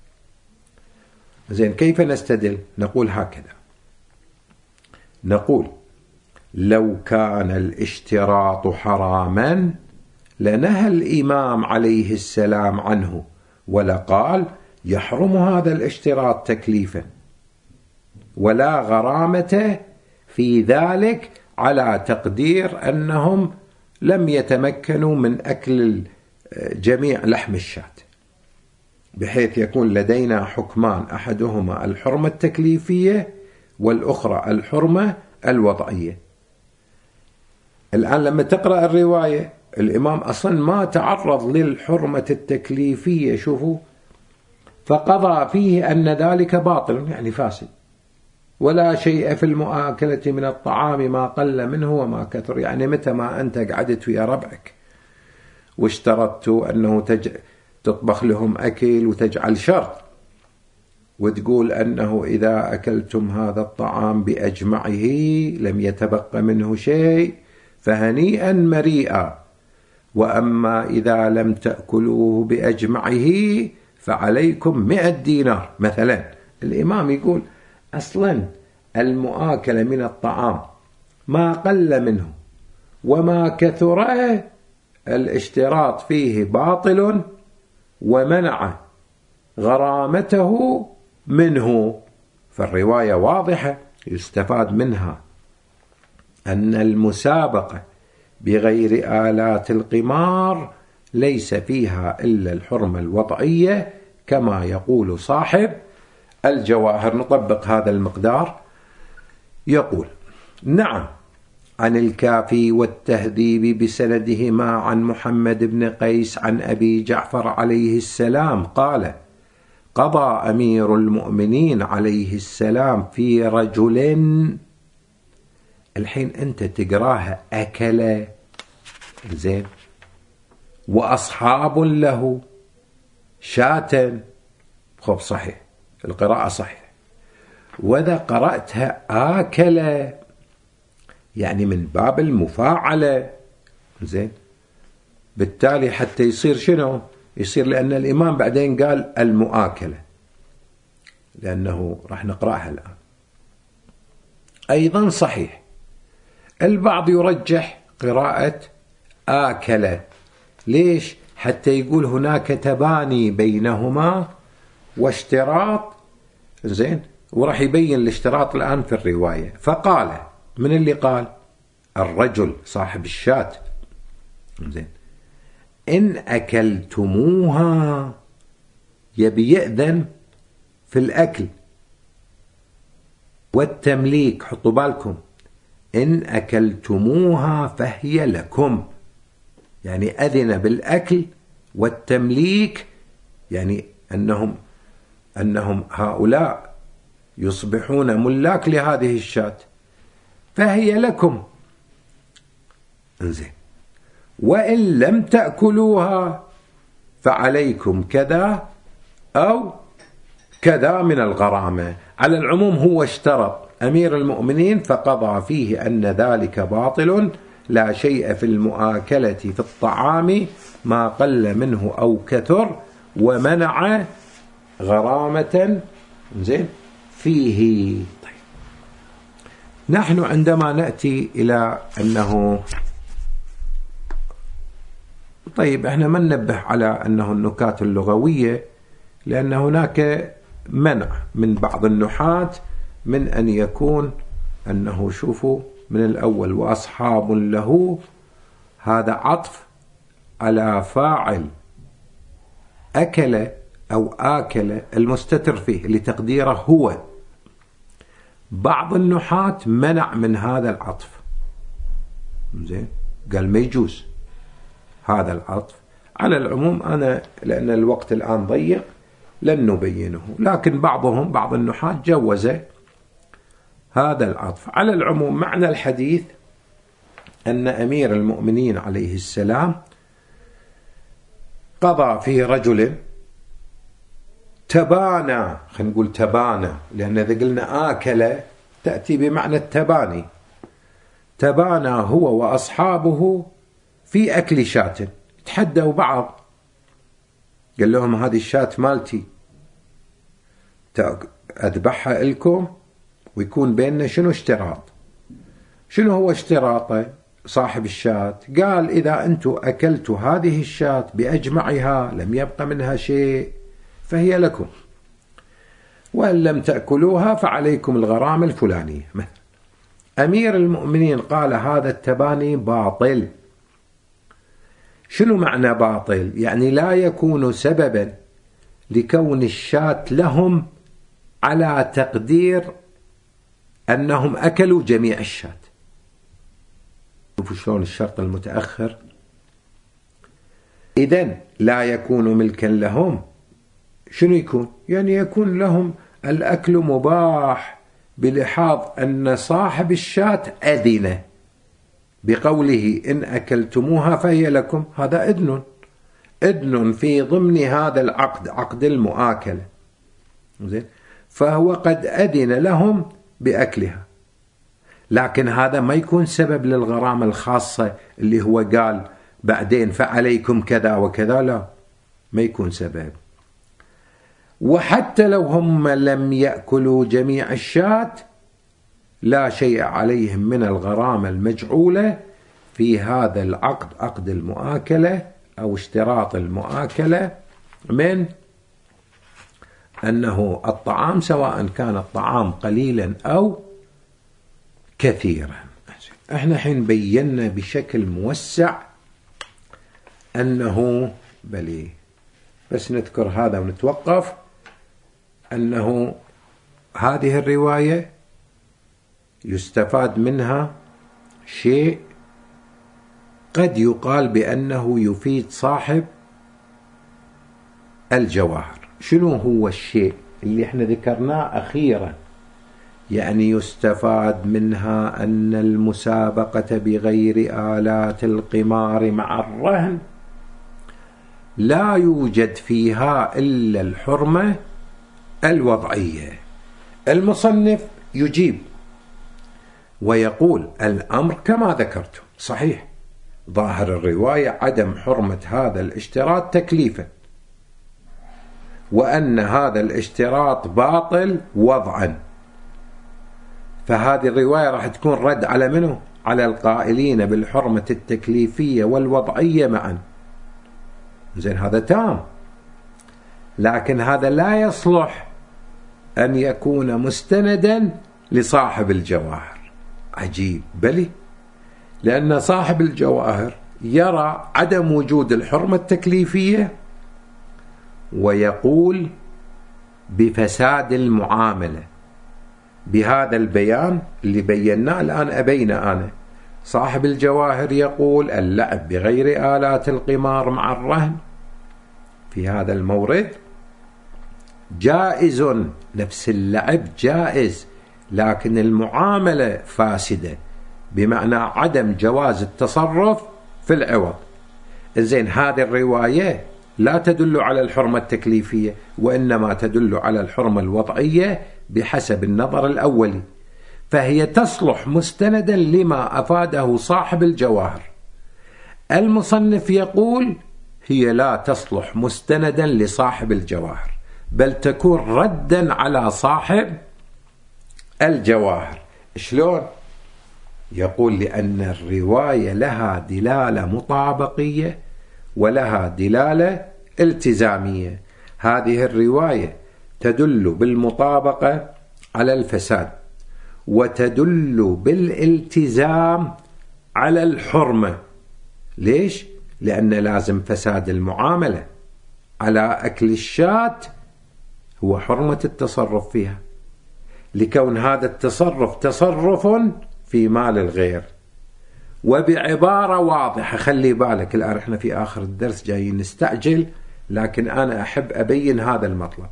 زين، كيف نستدل؟ نقول هكذا، نقول لو كان الاشتراط حراما لنهى الإمام عليه السلام عنه، ولقال يحرم هذا الاشتراط تكليفا، ولا غرامة في ذلك على تقدير أنهم لم يتمكنوا من أكل جميع لحم الشاة، بحيث يكون لدينا حكمان، أحدهما الحرمة التكليفية والأخرى الحرمة الوضعية. الآن لما تقرأ الرواية، الإمام أصلا ما تعرض للحرمة التكليفية. شوفوا، فقضى فيه أن ذلك باطل، يعني فاسد، ولا شيء في المؤاكلة من الطعام ما قل منه وما كثر. يعني متى ما أنت قعدت ويا ربعك واشترطت أنه تطبخ لهم أكل وتجعل شرط وتقول أنه إذا أكلتم هذا الطعام بأجمعه لم يتبق منه شيء فهنيئا مريئا، وأما إذا لم تأكلوه بأجمعه فعليكم 100 دينار مثلا. الإمام يقول أصلا المؤاكلة من الطعام ما قل منه وما كثر الاشتراط فيه باطل، ومنع غرامته منه. فالرواية واضحة يستفاد منها أن المسابقة بغير آلات القمار ليس فيها إلا الحرمة الوضعية كما يقول صاحب الجواهر. نطبق هذا المقدار. يقول: نعم، عن الكافي والتهذيب بسندهما عن محمد بن قيس عن أبي جعفر عليه السلام قال: قضى أمير المؤمنين عليه السلام في رجل. الحين أنت تقراها أكل، زين، وأصحاب له شاة. خب صحيح، القراءة صحيح. وإذا قرأتها آكل يعني من باب المفاعلة، زين، بالتالي حتى يصير شنو؟ يصير لأن الإمام بعدين قال المؤاكلة، لأنه راح نقرأها الآن. أيضا صحيح. البعض يرجح قراءة آكل. ليش؟ حتى يقول هناك تباني بينهما واشتراط، زين، وراح يبين الاشتراط الآن في الرواية. فقال، من اللي قال؟ الرجل صاحب الشاة، زين، إن أكلتموها، يبي يأذن في الأكل والتمليك. حطوا بالكم، إن أكلتموها فهي لكم، يعني أذن بالأكل والتمليك، يعني أنهم هؤلاء يصبحون ملاك لهذه الشاة، فهي لكم. انزين، وإن لم تأكلوها فعليكم كذا أو كذا من الغرامة. على العموم هو اشترط أمير المؤمنين فقضى فيه أن ذلك باطل، لا شيء في المؤاكلة في الطعام ما قل منه أو كثر، ومنع غرامة، زين، فيه. طيب، نحن عندما نأتي إلى أنه، طيب احنا ما ننبه على أنه النكات اللغوية، لأن هناك منع من بعض النحاة من أن يكون أنه، شوفوا من الأول، وأصحاب له، هذا عطف على فاعل أكل أو آكل المستتر فيه لتقديره هو. بعض النحاة منع من هذا العطف، زين، قال ما يجوز هذا العطف. على العموم أنا لأن الوقت الآن ضيق لن نبينه، لكن بعض النحاة جوز هذا العطف. على العموم معنى الحديث أن أمير المؤمنين عليه السلام قضى في رجل تبانى، خلينا نقول تبانى، لأن إذا قلنا آكل تأتي بمعنى التباني. تبانى هو وأصحابه في أكل شاة، تحدوا بعض، قال لهم هذه الشاة مالتي، أذبحها لكم ويكون بيننا شنو اشتراط. شنو هو اشتراطه صاحب الشاة؟ قال إذا أنتم أكلتوا هذه الشاة بأجمعها لم يبق منها شيء فهي لكم، وإن لم تأكلوها فعليكم الغرامة الفلانية. أمير المؤمنين قال هذا التباني باطل. شنو معنى باطل؟ يعني لا يكون سببا لكون الشاة لهم على تقدير أنهم أكلوا جميع الشاة. شوفوا شلون الشرط المتأخر. إذن لا يكون ملكا لهم. شنو يكون؟ يعني يكون لهم الأكل مباح بلحاظ أن صاحب الشاة أذن بقوله إن أكلتموها فهي لكم. هذا إذن في ضمن هذا العقد، عقد المؤاكلة، زين، فهو قد أذن لهم بأكلها، لكن هذا ما يكون سبب للغرامة الخاصة اللي هو قال بعدين فعليكم كذا وكذا، لا، ما يكون سبب. وحتى لو هم لم يأكلوا جميع الشاة لا شيء عليهم من الغرامة المجعولة في هذا العقد، عقد المؤاكلة أو اشتراط المؤاكلة، من أنه الطعام سواء كان الطعام قليلا أو كثيرا. احنا حين بينا بشكل موسع أنه بلي، بس نذكر هذا ونتوقف، أنه هذه الرواية يستفاد منها شيء قد يقال بأنه يفيد صاحب الجواهر. شنو هو الشيء اللي احنا ذكرناه أخيرا؟ يعني يستفاد منها أن المسابقة بغير آلات القمار مع الرهن لا يوجد فيها إلا الحرمة الوضعية. المصنف يجيب ويقول الأمر كما ذكرت صحيح، ظاهر الرواية عدم حرمة هذا الاشتراط تكليفا، وأن هذا الاشتراط باطل وضعا. فهذه الرواية راح تكون رد على منه؟ على القائلين بالحرمة التكليفية والوضعية معا. زين، هذا تام، لكن هذا لا يصلح أن يكون مستندا لصاحب الجواهر. عجيب، بلي، لأن صاحب الجواهر يرى عدم وجود الحرمة التكليفية ويقول بفساد المعاملة بهذا البيان اللي بيناه الآن. أبينا أنا صاحب الجواهر يقول اللعب بغير آلات القمار مع الرهن في هذا المورد جائز، نفس اللعب جائز، لكن المعاملة فاسدة، بمعنى عدم جواز التصرف في العوض. زين، هذه الرواية لا تدل على الحرمة التكليفية، وإنما تدل على الحرمة الوضعية بحسب النظر الأولي، فهي تصلح مستندا لما أفاده صاحب الجواهر. المصنف يقول هي لا تصلح مستندا لصاحب الجواهر، بل تكون ردا على صاحب الجواهر. شلون؟ يقول لأن الرواية لها دلالة مطابقية ولها دلالة التزامية. هذه الرواية تدل بالمطابقة على الفساد، وتدل بالالتزام على الحرمة. ليش؟ لأن لازم فساد المعاملة على أكل الشاة هو حرمة التصرف فيها، لكون هذا التصرف تصرف في مال الغير. وبعبارة واضحة، خلي بالك الآن احنا في آخر الدرس جايين نستعجل، لكن أنا أحب أبين هذا المطلب.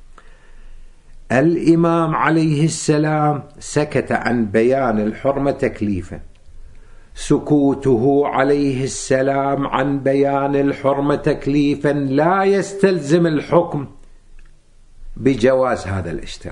الإمام عليه السلام سكت عن بيان الحرمة تكليفا. سكوته عليه السلام عن بيان الحرمة تكليفا لا يستلزم الحكم بجواز هذا الاشتراط،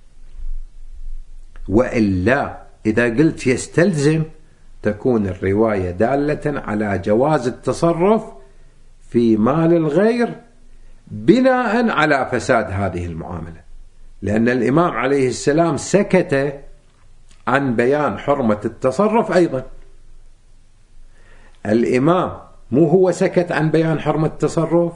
وإلا إذا قلت يستلزم تكون الرواية دالة على جواز التصرف في مال الغير بناء على فساد هذه المعاملة، لأن الإمام عليه السلام سكت عن بيان حرمة التصرف. أيضا الإمام مو هو سكت عن بيان حرمة التصرف؟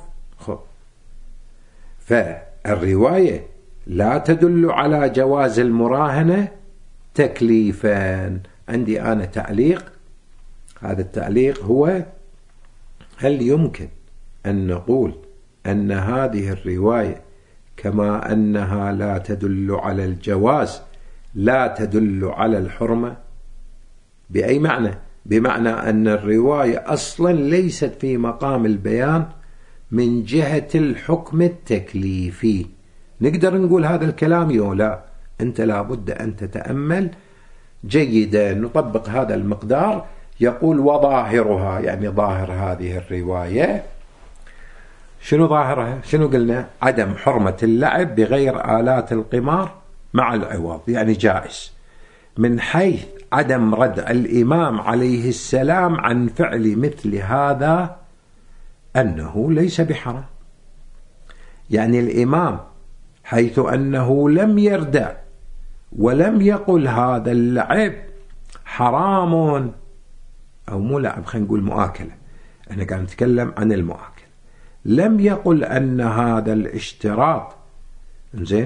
فالرواية لا تدل على جواز المراهنة تكليفا. عندي أنا تعليق، هذا التعليق هو: هل يمكن أن نقول أن هذه الرواية كما أنها لا تدل على الجواز لا تدل على الحرمة؟ بأي معنى؟ بمعنى أن الرواية أصلا ليست في مقام البيان من جهة الحكم التكليفي. نقدر نقول هذا الكلام يو لا؟ أنت لابد أن تتأمل جيدا. نطبق هذا المقدار. يقول وظاهرها، يعني ظاهر هذه الرواية شنو ظاهرها؟ شنو قلنا؟ عدم حرمة اللعب بغير آلات القمار مع العوض، يعني جائز، من حيث عدم ردع الإمام عليه السلام عن فعل مثل هذا أنه ليس بحرام. يعني الإمام حيث أنه لم يردع ولم يقل هذا اللعب حرام، أو مو لعب، خلينا نقول مؤاكلة، احنا قاعد نتكلم عن المؤاكلة، لم يقل أن هذا الاشتراط زين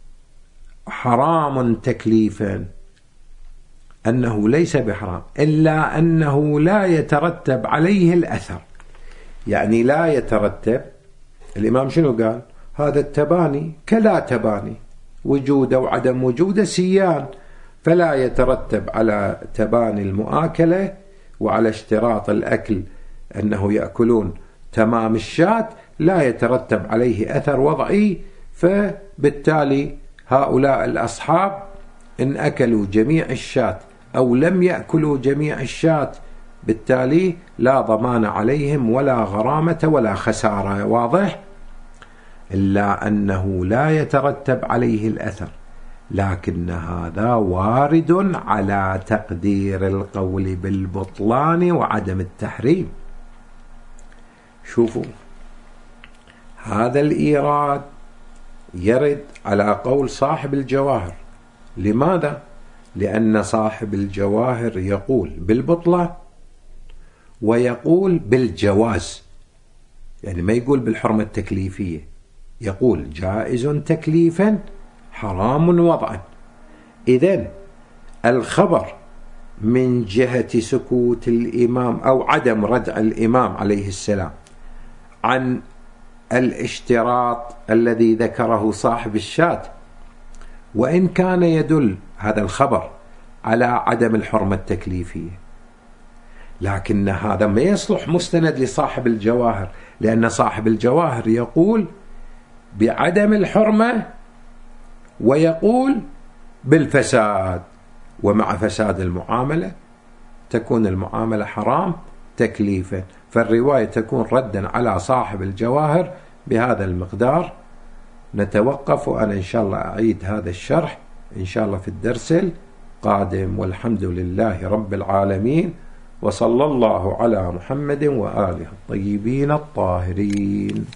حرام تكليفا، أنه ليس بحرام، إلا أنه لا يترتب عليه الأثر. يعني لا يترتب، الإمام شنو قال؟ هذا التباني كلا تباني، وجوده وعدم وجوده سيان، فلا يترتب على تباني المؤاكلة وعلى اشتراط الأكل أنه يأكلون تمام الشاة لا يترتب عليه أثر وضعي. فبالتالي هؤلاء الأصحاب إن أكلوا جميع الشاة أو لم يأكلوا جميع الشاة بالتالي لا ضمان عليهم ولا غرامة ولا خسارة. واضح؟ إلا أنه لا يترتب عليه الأثر، لكن هذا وارد على تقدير القول بالبطلان وعدم التحريم. شوفوا، هذا الإيراد يرد على قول صاحب الجواهر. لماذا؟ لأن صاحب الجواهر يقول بالبطلان ويقول بالجواز، يعني ما يقول بالحرمة التكليفية، يقول جائز تكليفا حرام وضعا. إذن الخبر من جهة سكوت الإمام أو عدم ردع الإمام عليه السلام عن الاشتراط الذي ذكره صاحب الشاة، وإن كان يدل هذا الخبر على عدم الحرمة التكليفية، لكن هذا ما يصلح مستند لصاحب الجواهر، لأن صاحب الجواهر يقول بعدم الحرمة ويقول بالفساد، ومع فساد المعاملة تكون المعاملة حرام تكليفا. فالرواية تكون ردا على صاحب الجواهر بهذا المقدار. نتوقف، وأنا إن شاء الله أعيد هذا الشرح إن شاء الله في الدرس القادم، والحمد لله رب العالمين، وصلى الله على محمد وآله الطيبين الطاهرين.